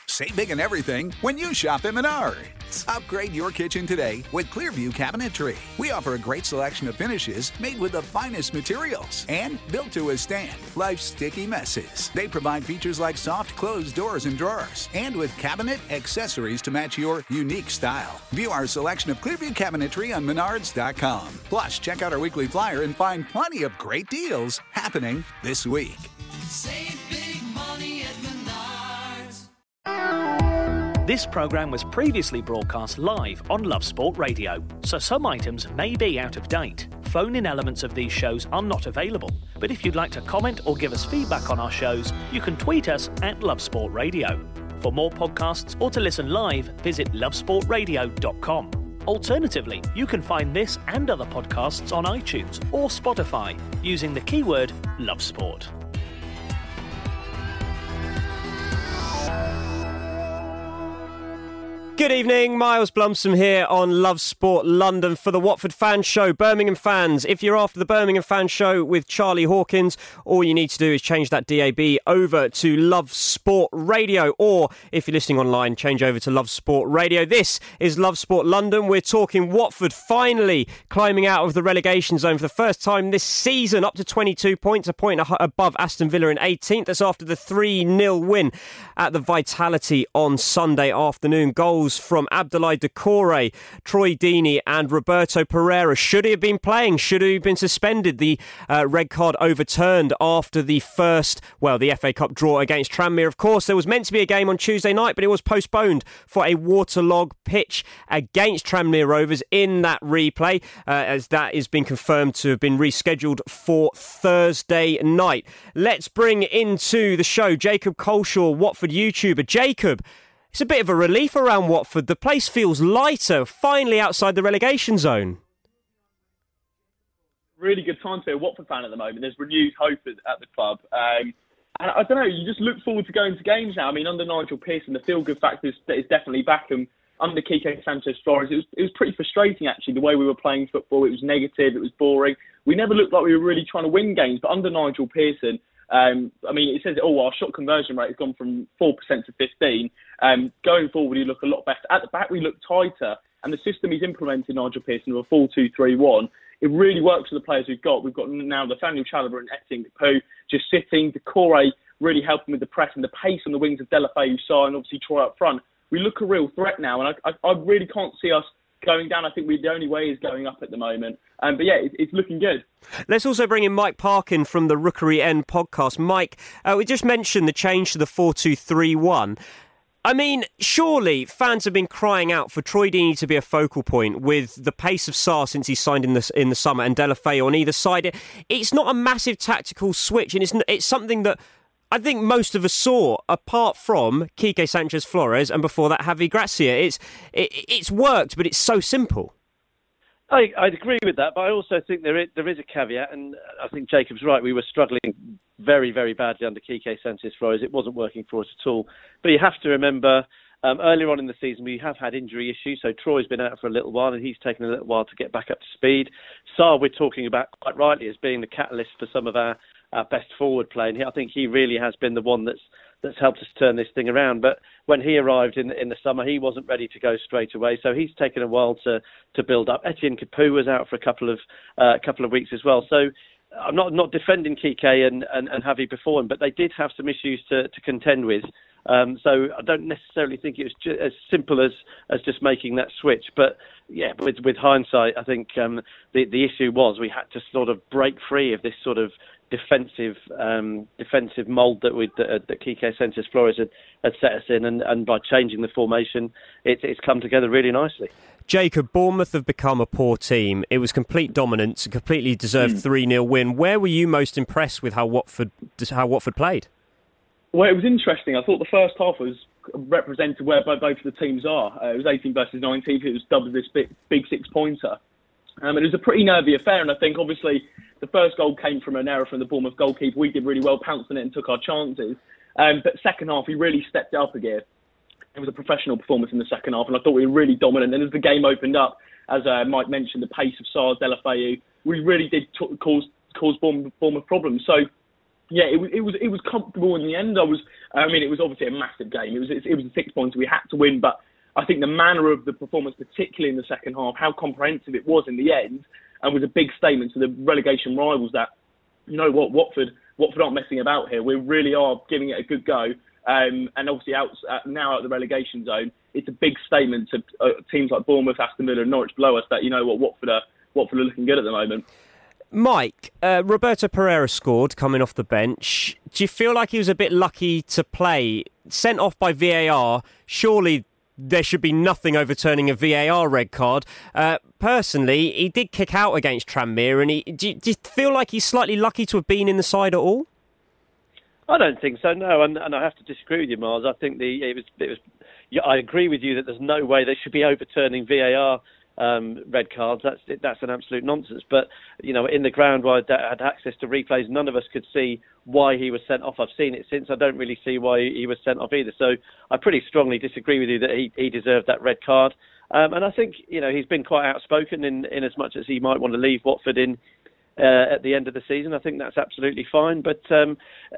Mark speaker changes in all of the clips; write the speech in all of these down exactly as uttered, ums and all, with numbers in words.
Speaker 1: Save big on everything when you shop at Menards. Upgrade your kitchen today with Clearview Cabinetry. We offer a great selection of finishes made with the finest materials and built to withstand life's sticky messes. They provide features like soft closed doors and drawers, and with cabinet accessories to match your unique style. View our selection of Clearview Cabinetry on Menards dot com. Plus, check out our weekly flyer and find plenty of great deals happening this week.
Speaker 2: Save big money at Menards.
Speaker 3: This programme was previously broadcast live on Love Sport Radio, so some items may be out of date. Phone-in elements of these shows are not available, but if you'd like to comment or give us feedback on our shows, you can tweet us at Love Sport Radio. For more podcasts or to listen live, visit love sport radio dot com. Alternatively, you can find this and other podcasts on iTunes or Spotify using the keyword Love Sport.
Speaker 4: Good evening, Miles Blumsom here on Love Sport London for the Watford Fan Show. Birmingham fans, if you're after the Birmingham Fan Show with Charlie Hawkins, all you need to do is change that D A B over to Love Sport Radio, or if you're listening online, change over to Love Sport Radio. This is Love Sport London. We're talking Watford finally climbing out of the relegation zone for the first time this season, up to twenty-two points, a point above Aston Villa in eighteenth. That's after the three nil win at the Vitality on Sunday afternoon. Goals from Abdoulaye Doucouré, Troy Deeney and Roberto Pereira. Should he have been playing? Should he have been suspended? The uh, red card overturned after the first, well, the F A Cup draw against Tranmere. Of course, there was meant to be a game on Tuesday night, but it was postponed for a waterlogged pitch against Tranmere Rovers in that replay, uh, as that has been confirmed to have been rescheduled for Thursday night. Let's bring into the show Jacob Coleshaw, Watford YouTuber. Jacob, it's a bit of a relief around Watford. The place feels lighter, finally outside the relegation zone.
Speaker 5: Really good time to be a Watford fan at the moment. There's renewed hope at, at the club. Um, and I don't know, you just look forward to going to games now. I mean, under Nigel Pearson, the feel-good factor is, is definitely back. And under Quique Sanchez-Flores, it was, it was pretty frustrating, actually, the way we were playing football. It was negative, it was boring. We never looked like we were really trying to win games. But under Nigel Pearson, Um, I mean, it says, oh, our shot conversion rate has gone from four percent to fifteen. Um, going forward, we look a lot better. At the back, we look tighter. And the system he's implemented, Nigel Pearson, of a four two three one, it really works for the players we've got. We've got now Nathaniel Chalobah and Etienne Capoue just sitting. Doucouré really helping with the press and the pace on the wings of Deulofeu, Sarr, and obviously Troy up front. We look a real threat now. And I, I, I really can't see us going down. I think we, the only way is going up at the moment. Um, but yeah, it, it's looking good.
Speaker 4: Let's also bring in Mike Parkin from the Rookery End podcast. Mike, uh, we just mentioned the change to the four two three one. I mean, surely fans have been crying out for Troy Deeney to be a focal point with the pace of Sarr since he signed in the, in the summer and Deulofeu on either side. It, it's not a massive tactical switch, and it's, it's something that I think most of us saw, apart from Quique Sanchez-Flores and before that Javi Gracia. It's it, it's worked, but it's so simple.
Speaker 6: I, I'd agree with that, but I also think there is, there is a caveat, and I think Jacob's right. We were struggling very, very badly under Quique Sanchez-Flores. It wasn't working for us at all. But you have to remember, um, earlier on in the season, we have had injury issues. So Troy's been out for a little while, and he's taken a little while to get back up to speed. Sarr, we're talking about quite rightly as being the catalyst for some of our, our best forward play. And I think he really has been the one that's that's helped us turn this thing around. But when he arrived in in the summer, he wasn't ready to go straight away. So he's taken a while to to build up. Etienne Capoue was out for a couple of uh, couple of weeks as well. So I'm not not defending Quique and, and, and Javi before him, but they did have some issues to, to contend with. Um, so I don't necessarily think it was ju- as simple as, as just making that switch. But yeah, with with hindsight, I think um, the the issue was we had to sort of break free of this sort of defensive um, defensive mould that we that, that Quique Sanchez-Flores had, had set us in, and, and by changing the formation, it, it's come together really nicely.
Speaker 4: Jacob, Bournemouth have become a poor team. It was complete dominance, a completely deserved mm. three nil win. Where were you most impressed with how Watford how Watford played?
Speaker 5: Well, it was interesting. I thought the first half was represented where both of the teams are. Uh, it was eighteen versus nineteen. It was double this big, big six-pointer. Um, and it was a pretty nervy affair, and I think obviously the first goal came from an error from the Bournemouth goalkeeper. We did really well, pounced on it and took our chances. Um, but second half, we really stepped it up a gear. It was a professional performance in the second half, and I thought we were really dominant. And as the game opened up, as uh, Mike mentioned, the pace of Sarr, Deulofeu, we really did t- cause cause Bournemouth, Bournemouth problems. So Yeah, it was it was it was comfortable in the end. I was, I mean, it was obviously a massive game. It was it was a six points we had to win, but I think the manner of the performance, particularly in the second half, how comprehensive it was in the end, and was a big statement to the relegation rivals that, you know what, Watford Watford aren't messing about here. We really are giving it a good go. Um, and obviously out, uh, now out of the relegation zone, it's a big statement to uh, teams like Bournemouth, Aston Villa and Norwich below us that, you know what, Watford are, Watford are looking good at the moment.
Speaker 4: Mike, uh, Roberto Pereira scored coming off the bench. Do you feel like he was a bit lucky to play? Sent off by V A R, surely there should be nothing overturning a V A R red card. Uh, personally, he did kick out against Tranmere, and he, do, you, do you feel like he's slightly lucky to have been in the side at all?
Speaker 6: I don't think so, no, and, and I have to disagree with you, Miles. I think the it was, it was. Yeah, I agree with you that there's no way they should be overturning V A R um, red cards. That's that's an absolute nonsense. But you know, in the ground where I had access to replays, none of us could see why he was sent off. I've seen it since. I don't really see why he was sent off either. So I pretty strongly disagree with you that he, he deserved that red card. Um, and I think you know he's been quite outspoken in, in as much as he might want to leave Watford in. Uh, at the end of the season, I think that's absolutely fine. But um,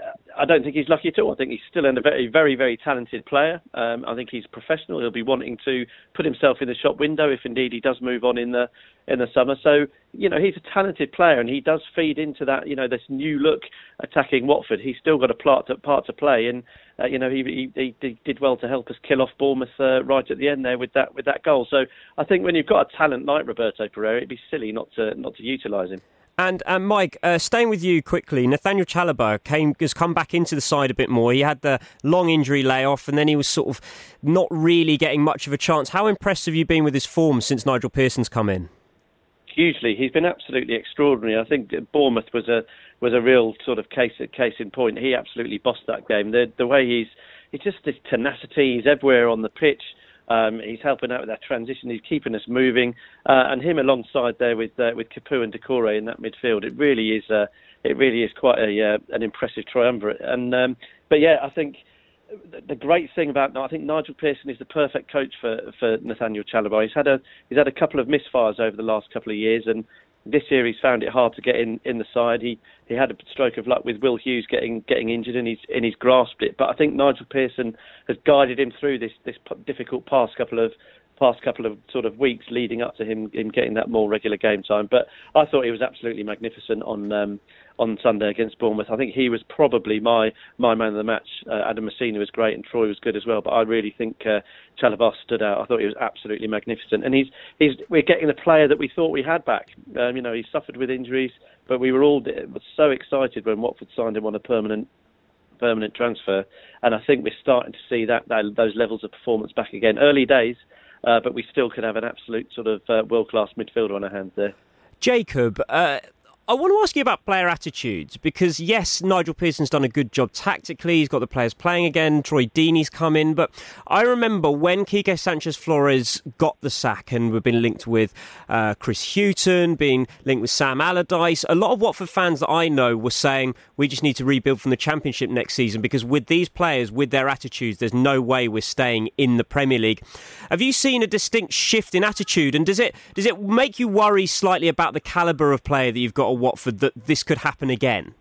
Speaker 6: I don't think he's lucky at all. I think he's still a very, very, very talented player. Um, I think he's professional. He'll be wanting to put himself in the shop window if indeed he does move on in the in the summer. So you know he's a talented player, and he does feed into that. You know this new look attacking Watford. He's still got a part to, part to play, and uh, you know he, he he did well to help us kill off Bournemouth uh, right at the end there with that with that goal. So I think when you've got a talent like Roberto Pereira, it'd be silly not to not to utilise him.
Speaker 4: And um, Mike, uh, staying with you quickly, Nathaniel Chalobah came has come back into the side a bit more. He had the long injury layoff, and then he was sort of not really getting much of a chance. How impressed have you been with his form since Nigel Pearson's come in?
Speaker 6: Hugely, he's been absolutely extraordinary. I think Bournemouth was a was a real sort of case case in point. He absolutely bossed that game. The the way he's he's just his tenacity. He's everywhere on the pitch. Um, he's helping out with that transition. He's keeping us moving, uh, and him alongside there with uh, with Capoue and Doucouré in that midfield. It really is uh, it really is quite a uh, an impressive triumvirate. And um, but yeah, I think the great thing about I think Nigel Pearson is the perfect coach for for Nathaniel Chalobah. He's had a he's had a couple of misfires over the last couple of years, and this year he's found it hard to get in, in the side. He he had a stroke of luck with Will Hughes getting getting injured, and he's and he's grasped it. But I think Nigel Pearson has guided him through this this difficult past couple of past couple of sort of weeks leading up to him him getting that more regular game time. But I thought he was absolutely magnificent on um, on Sunday against Bournemouth. I think he was probably my my man of the match. Uh, Adam Messina was great, and Troy was good as well. But I really think uh, Chalobah stood out. I thought he was absolutely magnificent, and he's he's we're getting the player that we thought we had back. Um, you know, he suffered with injuries, but we were all so excited when Watford signed him on a permanent permanent transfer, and I think we're starting to see that, that those levels of performance back again. Early days. Uh, but we still could have an absolute sort of uh, world-class midfielder on our hands there.
Speaker 4: Jacob, uh, I want to ask you about player attitudes, because yes, Nigel Pearson's done a good job tactically. He's got the players playing again. Troy Deeney's come in. But I remember when Quique Sanchez-Flores got the sack, and we've been linked with uh, Chris Hughton, being linked with Sam Allardyce, a lot of Watford fans that I know were saying we just need to rebuild from the Championship next season, because with these players, with their attitudes, there's no way we're staying in the Premier League. Have you seen a distinct shift in attitude, and does it does it make you worry slightly about the calibre of player that you've got at Watford, that this could happen again?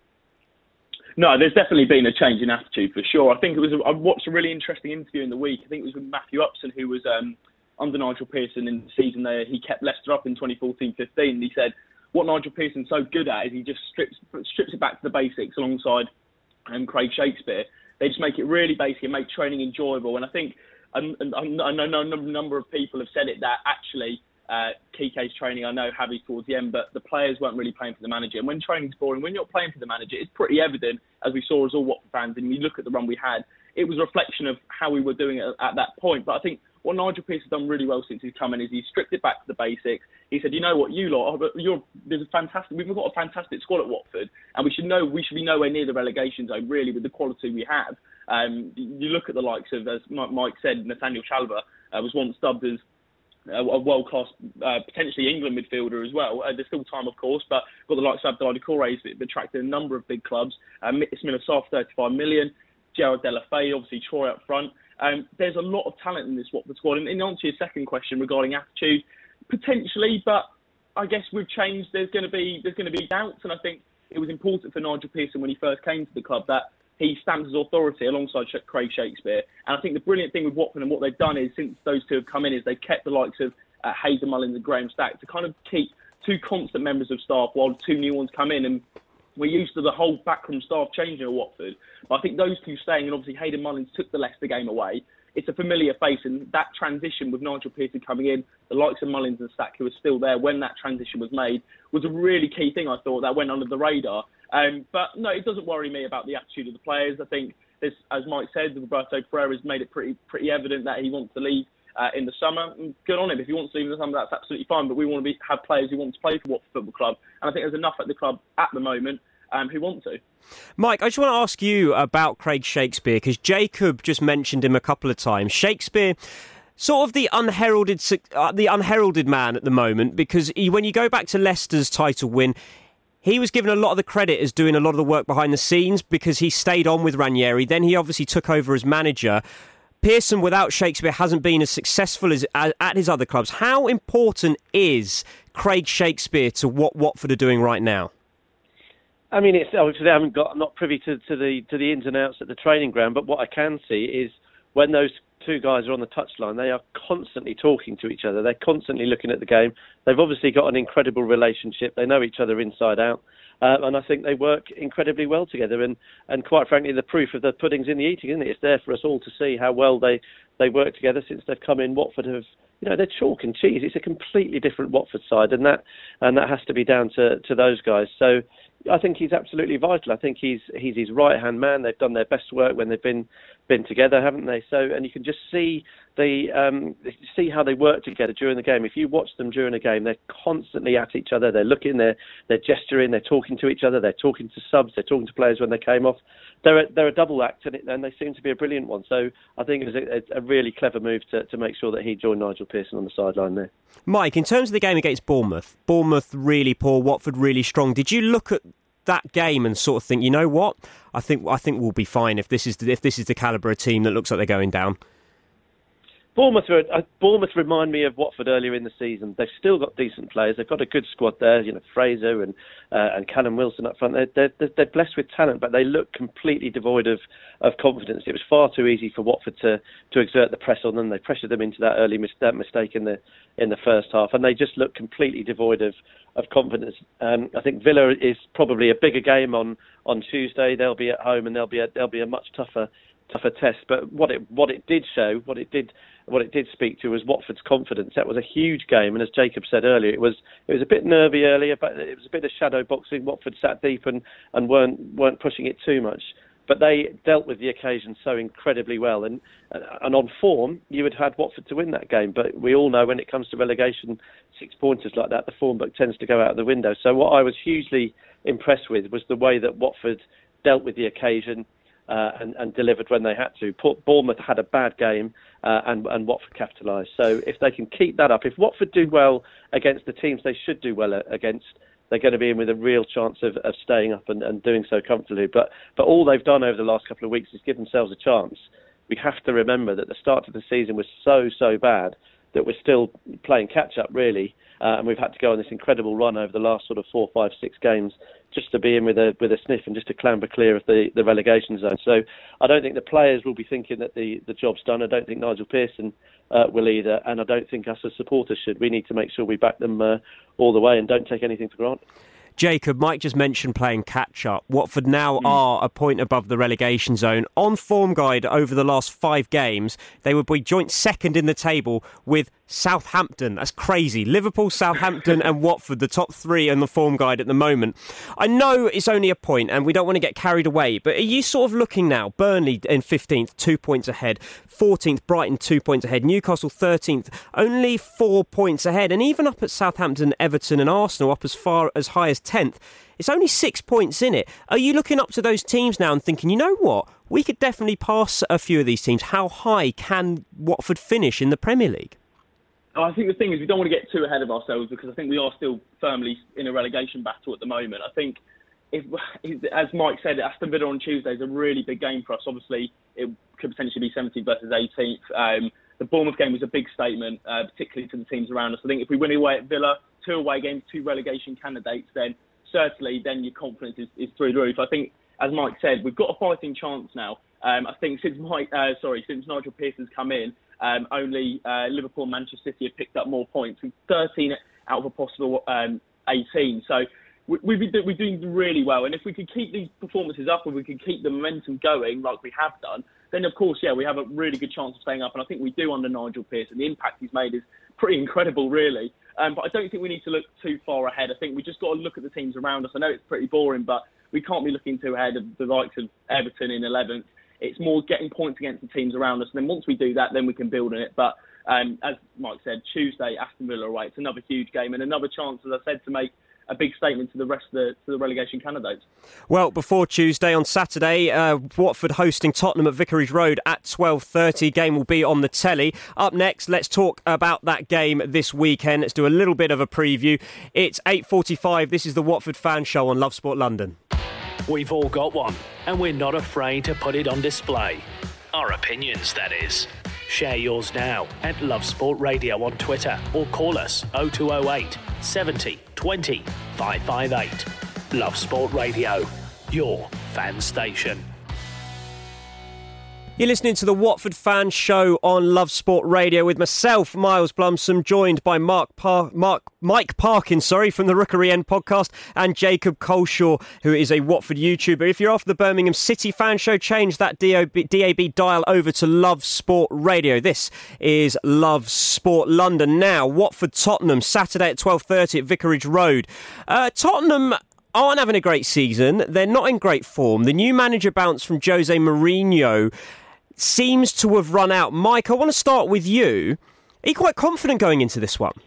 Speaker 5: No, there's definitely been a change in attitude for sure. I think it was. I watched a really interesting interview in the week. I think it was with Matthew Upson, who was um, under Nigel Pearson in the season there. He kept Leicester up in twenty fourteen fifteen, and he said what Nigel Pearson's so good at is he just strips strips it back to the basics alongside um, Craig Shakespeare. They just make it really basic and make training enjoyable. And I think um, I know a number of people have said it that actually. Uh, Quique's training, I know, heavy towards the end, but the players weren't really playing for the manager. And when training's boring, when you're not playing for the manager, it's pretty evident, as we saw as all Watford fans, and you look at the run we had, it was a reflection of how we were doing it at that point. But I think what Nigel Pearson has done really well since he's come in is he's stripped it back to the basics. He said, you know what, you lot, you're, there's a fantastic, we've got a fantastic squad at Watford, and we should know we should be nowhere near the relegation zone, really, with the quality we have. Um, you look at the likes of, as Mike said, Nathaniel Chalobah uh, was once dubbed as a world-class, uh, potentially England midfielder as well. Uh, there's still time, of course, but got the likes of Abdoulaye Doucouré that attracted a number of big clubs. Um, Ismaila Sarr, thirty-five million. Gerard Deulofeu, obviously Troy up front. Um, there's a lot of talent in this Watford squad. And in answer to your second question regarding attitude, potentially, but I guess we've changed. There's going to be there's going to be doubts, and I think it was important for Nigel Pearson when he first came to the club that he stamps his authority alongside Craig Shakespeare. And I think the brilliant thing with Watford and what they've done is, since those two have come in, is they've kept the likes of uh, Hayden Mullins and Graham Stack to kind of keep two constant members of staff while two new ones come in. And we're used to the whole backroom staff changing at Watford. But I think those two staying, and obviously Hayden Mullins took the Leicester game away, it's a familiar face, and that transition with Nigel Pearson coming in, the likes of Mullins and Stack, who were still there when that transition was made, was a really key thing, I thought, that went under the radar. Um, but no, it doesn't worry me about the attitude of the players. I think, this, as Mike said, Roberto Pereira has made it pretty pretty evident that he wants to leave uh, in the summer. Good on him. If he wants to leave in the summer, that's absolutely fine. But we want to be, have players who want to play for Watford Football Club. And I think there's enough at the club at the moment um, who want to.
Speaker 4: Mike, I just want to ask you about Craig Shakespeare, because Jacob just mentioned him a couple of times. Shakespeare, sort of the unheralded uh, the unheralded man at the moment, because he, when you go back to Leicester's title win, he was given a lot of the credit as doing a lot of the work behind the scenes because he stayed on with Ranieri. Then he obviously took over as manager. Pearson, without Shakespeare, hasn't been as successful as, as at his other clubs. How important is Craig Shakespeare to what Watford are doing right now?
Speaker 6: I mean, it's obviously I haven't got. I'm not privy to, to the to the ins and outs at the training ground, but what I can see is when those two guys are on the touchline, they are constantly talking to each other. They're constantly looking at the game. They've obviously got an incredible relationship. They know each other inside out, uh, and I think they work incredibly well together. And, and quite frankly, the proof of the pudding's in the eating, isn't it? It's there for us all to see how well they they work together since they've come in. Watford have. You know, they're chalk and cheese. It's a completely different Watford side, and that and that has to be down to, to those guys. So I think he's absolutely vital. I think he's he's his right-hand man. They've done their best work when they've been been together, haven't they? So, and you can just see the um, see how they work together during the game. If you watch them during a game, they're constantly at each other. They're looking, they're they're gesturing, they're talking to each other, they're talking to subs, they're talking to players when they came off. They're a, they're a double act, and, it, and they seem to be a brilliant one. So I think it was a, a really clever move to, to make sure that he joined Nigel Pearson on the sideline there.
Speaker 4: Mike, in terms of the game against Bournemouth, Bournemouth really poor, Watford really strong. Did you look at that game and sort of think, you know what, I think I think we'll be fine if this is the, if this is the calibre of team that looks like they're going down?
Speaker 6: Bournemouth, are, uh, Bournemouth remind me of Watford earlier in the season. They've still got decent players. They've got a good squad there. You know, Fraser and uh, and Callum Wilson up front. They're, they're they're blessed with talent, but they look completely devoid of, of confidence. It was far too easy for Watford to, to exert the press on them. They pressured them into that early mis- that mistake in the in the first half, and they just look completely devoid of of confidence. Um, I think Villa is probably a bigger game on, on Tuesday. They'll be at home, and they'll be a, they'll be a much tougher tougher test. But what it what it did show, what it did. What it did speak to was Watford's confidence. That was a huge game, and as Jacob said earlier, it was it was a bit nervy earlier, but it was a bit of shadow boxing. Watford sat deep and, and weren't weren't pushing it too much, but they dealt with the occasion so incredibly well. And and on form, you would have had Watford to win that game, but we all know when it comes to relegation, six pointers like that, the form book tends to go out of the window. So what I was hugely impressed with was the way that Watford dealt with the occasion. Uh, and, and delivered when they had to. Bournemouth had a bad game uh, and, and Watford capitalised. So if they can keep that up, if Watford do well against the teams they should do well against, they're going to be in with a real chance of, of staying up and, and doing so comfortably. But but all they've done over the last couple of weeks is give themselves a chance. We have to remember that the start of the season was so, so bad that we're still playing catch-up, really. Uh, and we've had to go on this incredible run over the last sort of four, five, six games just to be in with a with a sniff and just to clamber clear of the, the relegation zone. So I don't think the players will be thinking that the, the job's done. I don't think Nigel Pearson uh, will either, and I don't think us as supporters should. We need to make sure we back them uh, all the way and don't take anything for granted.
Speaker 4: Jacob, Mike just mentioned playing catch-up. Watford now mm. are a point above the relegation zone. On Form Guide over the last five games, they would be joint second in the table with Southampton. That's crazy. Liverpool, Southampton and Watford, the top three on the Form Guide at the moment. I know it's only a point and we don't want to get carried away, but are you sort of looking now? Burnley in fifteenth, two points ahead. fourteenth, Brighton, two points ahead. Newcastle, thirteenth, only four points ahead. And even up at Southampton, Everton and Arsenal, up as far as high as tenth, it's only six points in it. Are you looking up to those teams now and thinking, you know what, we could definitely pass a few of these teams? How high can Watford finish in the Premier League?
Speaker 5: I think the thing is we don't want to get too ahead of ourselves because I think we are still firmly in a relegation battle at the moment. I think, if, as Mike said, Aston Villa on Tuesday is a really big game for us. Obviously, it could potentially be seventeenth versus eighteenth. Um, the Bournemouth game was a big statement, uh, particularly to the teams around us. I think if we win away at Villa, two away games, two relegation candidates, then certainly then your confidence is, is through the roof. I think, as Mike said, we've got a fighting chance now. Um, I think since Mike, uh, sorry, since Nigel Pearson's come in, um, only uh, Liverpool and Manchester City have picked up more points, with thirteen out of a possible um, eighteen. So we, we've been, we're doing really well. And if we could keep these performances up and we could keep the momentum going like we have done, then of course, yeah, we have a really good chance of staying up. And I think we do under Nigel Pearson. The impact he's made is pretty incredible, really. Um, but I don't think we need to look too far ahead. I think we just got to look at the teams around us. I know it's pretty boring, but we can't be looking too ahead of the likes of Everton in eleventh. It's more getting points against the teams around us. And then once we do that, then we can build on it. But um, as Mike said, Tuesday, Aston Villa away. It's another huge game and another chance, as I said, to make a big statement to the rest of the, to the relegation candidates.
Speaker 4: Well, before Tuesday, on Saturday, uh, Watford hosting Tottenham at Vicarage Road at twelve thirty. Game will be on the telly. Up next, let's talk about that game this weekend. Let's do a little bit of a preview. It's eight forty-five. This is the Watford Fan Show on Love Sport London.
Speaker 3: We've all got one, and we're not afraid to put it on display. Our opinions, that is. Share yours now at Love Sport Radio on Twitter or call us oh two oh eight, seventy, twenty, five five eight. Love Sport Radio, your fan station.
Speaker 4: You're listening to the Watford Fan Show on Love Sport Radio with myself, Miles Blumsom, joined by Mark Par- Mark Mike Parkin, sorry, from the Rookery End podcast, and Jacob Coleshaw, who is a Watford YouTuber. If you're after the Birmingham City Fan Show, change that D A B dial over to Love Sport Radio. This is Love Sport London. Now, Watford Tottenham, Saturday at twelve thirty at Vicarage Road. Uh, Tottenham aren't having a great season. They're not in great form. The new manager bounce from Jose Mourinho seems to have run out. Mike, I want to start with you. Are you quite confident going into this one?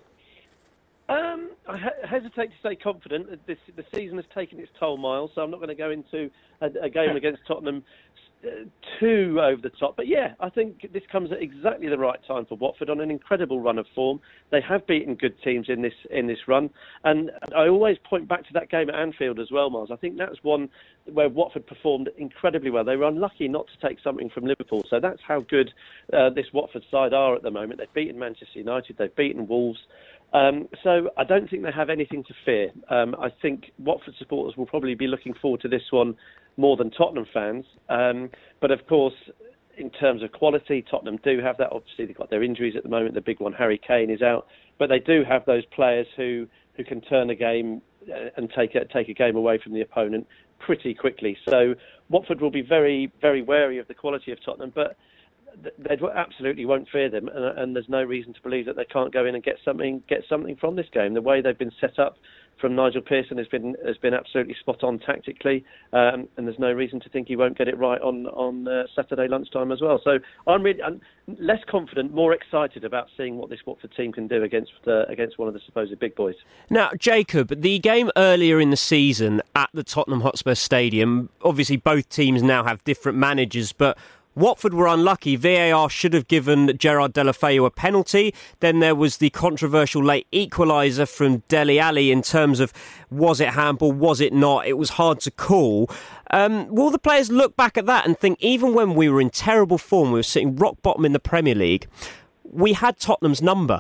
Speaker 6: Um, I he- hesitate to say confident. This, the season has taken its toll, Miles, so I'm not going to go into a, a game against Tottenham uh, too over the top. But yeah, I think this comes at exactly the right time for Watford on an incredible run of form. They have beaten good teams in this in this run. And I always point back to that game at Anfield as well, Miles. I think that's one where Watford performed incredibly well. They were unlucky not to take something from Liverpool. So that's how good uh, this Watford side are at the moment. They've beaten Manchester United. They've beaten Wolves. Um, so I don't think they have anything to fear. Um, I think Watford supporters will probably be looking forward to this one more than Tottenham fans. Um, but of course, in terms of quality, Tottenham do have that. Obviously, they've got their injuries at the moment. The big one, Harry Kane, is out. But they do have those players who, who can turn a game and take a, take a game away from the opponent pretty quickly. So Watford will be very, very wary of the quality of Tottenham. But they absolutely won't fear them, and, and there's no reason to believe that they can't go in and get something get something from this game. The way they've been set up from Nigel Pearson has been has been absolutely spot on tactically, um, and there's no reason to think he won't get it right on on uh, Saturday lunchtime as well. So I'm really I'm less confident, more excited about seeing what this Watford team can do against uh, against one of the supposed big boys. Now,
Speaker 4: Jacob, the game earlier in the season at the Tottenham Hotspur Stadium, obviously both teams now have different managers, but Watford were unlucky. V A R should have given Gerard Deulofeu a penalty. Then there was the controversial late equaliser from Dele Alli in terms of was it handball, was it not? It was hard to call. Um, will the players look back at that and think even when we were in terrible form, we were sitting rock bottom in the Premier League, we had Tottenham's number?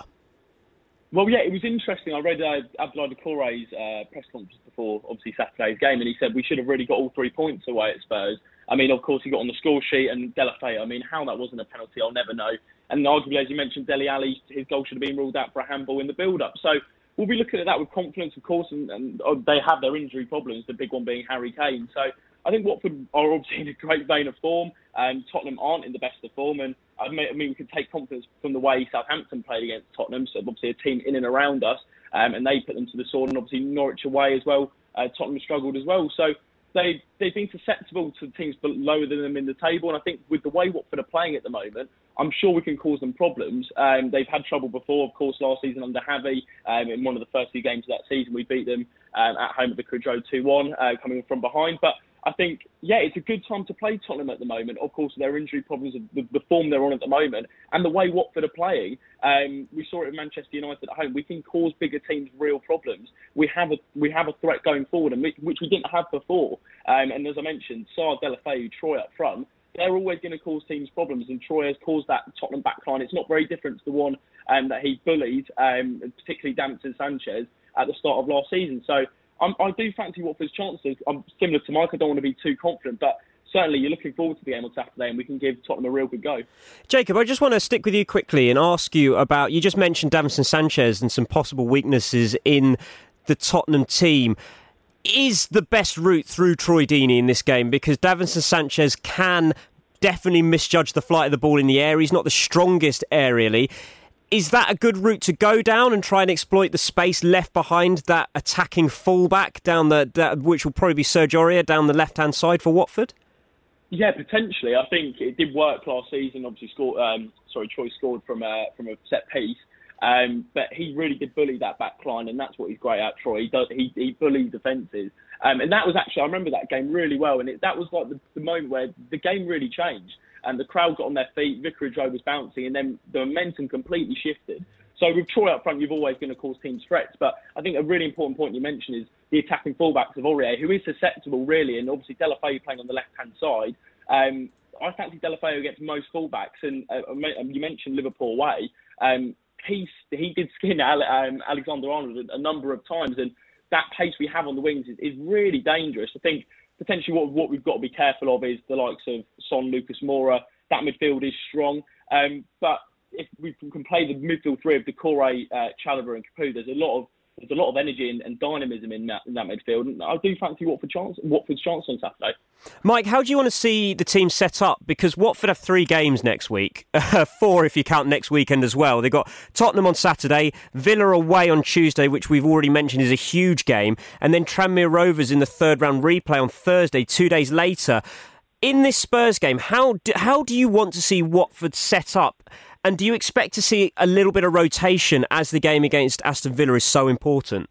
Speaker 5: Well, yeah, it was interesting. I read uh, Abdoulaye Doucouré's uh, press conference before, obviously, Saturday's game, and he said we should have really got all three points away at Spurs. I mean, of course, he got on the score sheet, and Deulofeu, I mean, how that wasn't a penalty, I'll never know. And arguably, as you mentioned, Dele Alli, his goal should have been ruled out for a handball in the build-up. So we'll be looking at that with confidence, of course, and, and they have their injury problems, the big one being Harry Kane. So I think Watford are obviously in a great vein of form, and Tottenham aren't in the best of form. And I mean, I mean, we could take confidence from the way Southampton played against Tottenham, so obviously a team in and around us, um, and they put them to the sword. And obviously Norwich away as well, uh, Tottenham struggled as well. So they, they've been susceptible to teams lower than them in the table. And I think with the way Watford are playing at the moment, I'm sure we can cause them problems. Um, they've had trouble before, of course, last season under Javi. Um, in one of the first few games of that season, we beat them um, at home at Vicarage Road two one, uh, coming from behind. But I think, yeah, it's a good time to play Tottenham at the moment. Of course, their injury problems, the, the form they're on at the moment, and the way Watford are playing. Um, we saw it with Manchester United at home. We can cause bigger teams real problems. We have a we have a threat going forward, and we, which we didn't have before. Um, and as I mentioned, Sarr, Deulofeu, Troy up front, they're always going to cause teams problems, and Troy has caused that Tottenham backline. It's not very different to the one um, that he bullied, um, particularly Davinson Sanchez, at the start of last season. So I'm, I do fancy Watford's chances. I'm similar to Mike. I don't want to be too confident, but certainly you're looking forward to the game on Saturday, and we can give Tottenham a real good go.
Speaker 4: Jacob, I just want to stick with you quickly and ask you about, you just mentioned Davinson Sanchez and some possible weaknesses in the Tottenham team. Is the best route through Troy Deeney in this game? Because Davinson Sanchez can definitely misjudge the flight of the ball in the air. He's not the strongest aerially. Is that a good route to go down and try and exploit the space left behind that attacking fullback down the, that, which will probably be Serge Aurier down the left-hand side for Watford?
Speaker 5: Yeah, potentially. I think it did work last season. Obviously, scored. Um, sorry, Troy scored from a from a set piece, um, but he really did bully that back line, and that's what he's great at. Troy, he does. He, he bullies defences, um, and that was actually, I remember that game really well, and it, that was like the, the moment where the game really changed, and the crowd got on their feet. Vicarage Road was bouncing, and then the momentum completely shifted. So with Troy up front, you've always going to cause teams threats. But I think a really important point you mentioned is the attacking fullbacks of Aurier, who is susceptible, really, and obviously Deulofeu playing on the left-hand side. Um, I fancy Deulofeu against most fullbacks, and uh, you mentioned Liverpool away. Um, he, he did skin um, Alexander-Arnold a, a number of times, and that pace we have on the wings is, is really dangerous. I think potentially what, what we've got to be careful of is the likes of Son, Lucas Moura. That midfield is strong, um, but if we can play the midfield three of Doucouré, uh, Chalobah and Capoue, there's a lot of there's a lot of energy and, and dynamism in that, in that midfield. And I do fancy Watford chance, Watford's chance on Saturday.
Speaker 4: Mike, how do you want to see the team set up? Because Watford have three games next week, four if you count next weekend as well. They've got Tottenham on Saturday, Villa away on Tuesday, which we've already mentioned is a huge game, and then Tranmere Rovers in the third round replay on Thursday, two days later. In this Spurs game, how do, how do you want to see Watford set up? And do you expect to see a little bit of rotation as the game against Aston Villa is so important?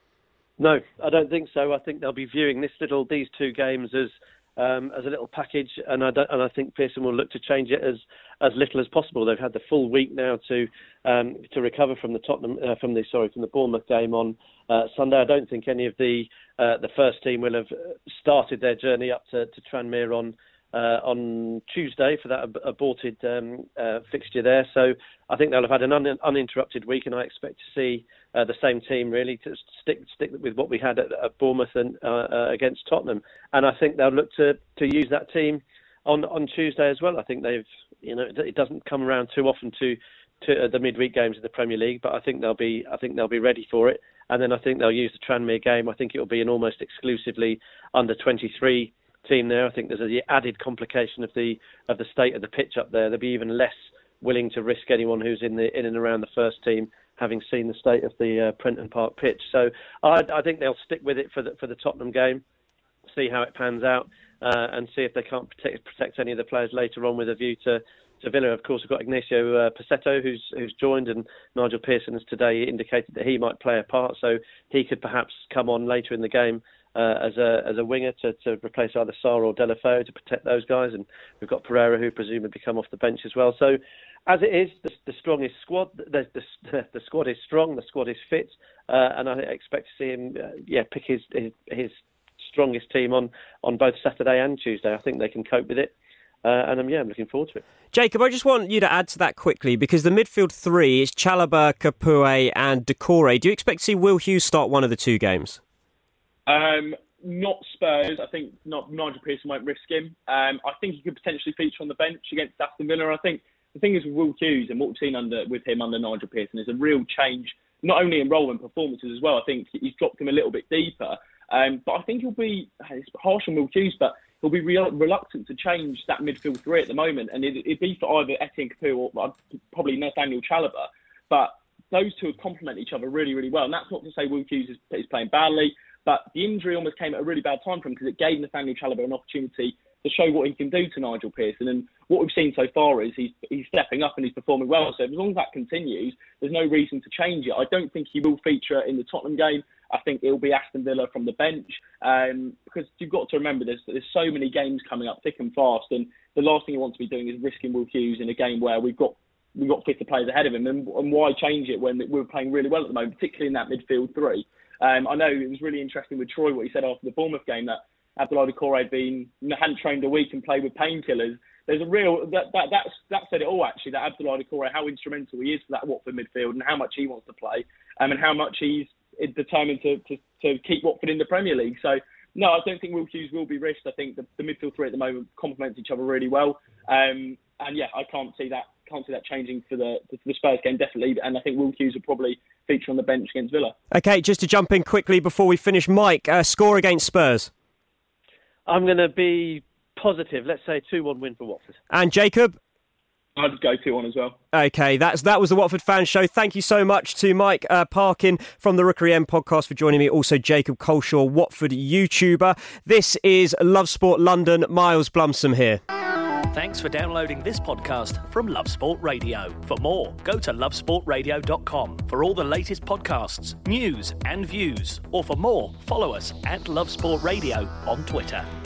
Speaker 6: No, I don't think so. I think they'll be viewing this little these two games as um, as a little package, and I don't, and I think Pearson will look to change it as, as little as possible. They've had the full week now to um, to recover from the Tottenham uh, from the sorry from the Bournemouth game on uh, Sunday. I don't think any of the uh, the first team will have started their journey up to, to Tranmere on. Uh, on Tuesday for that ab- aborted um, uh, fixture there. So I think they'll have had an un- uninterrupted week, and I expect to see uh, the same team really to stick stick with what we had at, at Bournemouth and uh, uh, against Tottenham. And I think they'll look to, to use that team on, on Tuesday as well. I think they've, you know, it doesn't come around too often to to uh, the midweek games of the Premier League, but I think they'll be I think they'll be ready for it. And then I think they'll use the Tranmere game. I think it will be an almost exclusively under twenty-three team there. I think there's an added complication of the of the state of the pitch up there. They'll be even less willing to risk anyone who's in the in and around the first team, having seen the state of the uh, Prenton Park pitch. So I, I think they'll stick with it for the for the Tottenham game, see how it pans out, uh, and see if they can't protect protect any of the players later on with a view to. To Villa, of course, we've got Ignacio uh, Pacetto, who's who's joined, and Nigel Pearson has today indicated that he might play a part, so he could perhaps come on later in the game. Uh, as a as a winger to, to replace either Sarr or Deulofeu to protect those guys, and we've got Pereira who presumably come off the bench as well. So, as it is, the, the strongest squad, the, the the squad is strong, the squad is fit, uh, and I expect to see him, uh, yeah, pick his, his his strongest team on on both Saturday and Tuesday. I think they can cope with it. Uh, and um, yeah, I'm looking forward to it.
Speaker 4: Jacob, I just want you to add to that quickly, because the midfield three is Chalobah, Capoue and Doucouré. Do you expect to see Will Hughes start one of the two games?
Speaker 5: Um, not Spurs. I think not Nigel Pearson won't risk him. Um, I think he could potentially feature on the bench against Aston Villa. I think the thing is with Will Hughes and what we've seen under with him under Nigel Pearson is a real change, not only in role and performances as well. I think he's dropped him a little bit deeper. Um, but I think he'll be, it's harsh on Will Hughes, but he'll be re- reluctant to change that midfield three at the moment. And it, it'd be for either Etienne Capoue or well, probably Nathaniel Chalobah. But those two complement each other really, really well. And that's not to say Will Hughes is, is playing badly. But the injury almost came at a really bad time for him because it gave Nathaniel Chalobah an opportunity to show what he can do to Nigel Pearson. And what we've seen so far is he's he's stepping up and he's performing well. So as long as that continues, there's no reason to change it. I don't think he will feature in the Tottenham game. I think it'll be Aston Villa from the bench um, because you've got to remember there's, there's so many games coming up thick and fast. And the last thing you want to be doing is risking Will Hughes in a game where we've got we've got fitter players ahead of him. And, and why change it when we're playing really well at the moment, particularly in that midfield three? Um, I know it was really interesting with Troy what he said after the Bournemouth game that Abdoulaye Doucouré had been hadn't trained a week and played with painkillers. There's a real that that that's, that said it all actually. That Abdoulaye Doucouré, how instrumental he is for that Watford midfield and how much he wants to play, um, and how much he's determined to, to, to keep Watford in the Premier League. So, no, I don't think Will Hughes will be risked. I think the, the midfield three at the moment complements each other really well. Um, and, yeah, I can't see that can't see that changing for the, for the Spurs game, definitely. And I think Will Hughes will probably feature on the bench against Villa. OK,
Speaker 4: just to jump in quickly before we finish, Mike, uh, score against Spurs?
Speaker 6: I'm going to be positive. Let's say two one win for Watford.
Speaker 4: And Jacob?
Speaker 5: I'd go two one as well.
Speaker 4: OK, that's that was the Watford Fan Show. Thank you so much to Mike uh, Parkin from the Rookery End podcast for joining me. Also, Jacob Colshaw, Watford YouTuber. This is Love Sport London. Miles Blumsom here.
Speaker 3: Thanks for downloading this podcast from Love Sport Radio. For more, go to love sport radio dot com for all the latest podcasts, news and views. Or for more, follow us at Love Sport Radio on Twitter.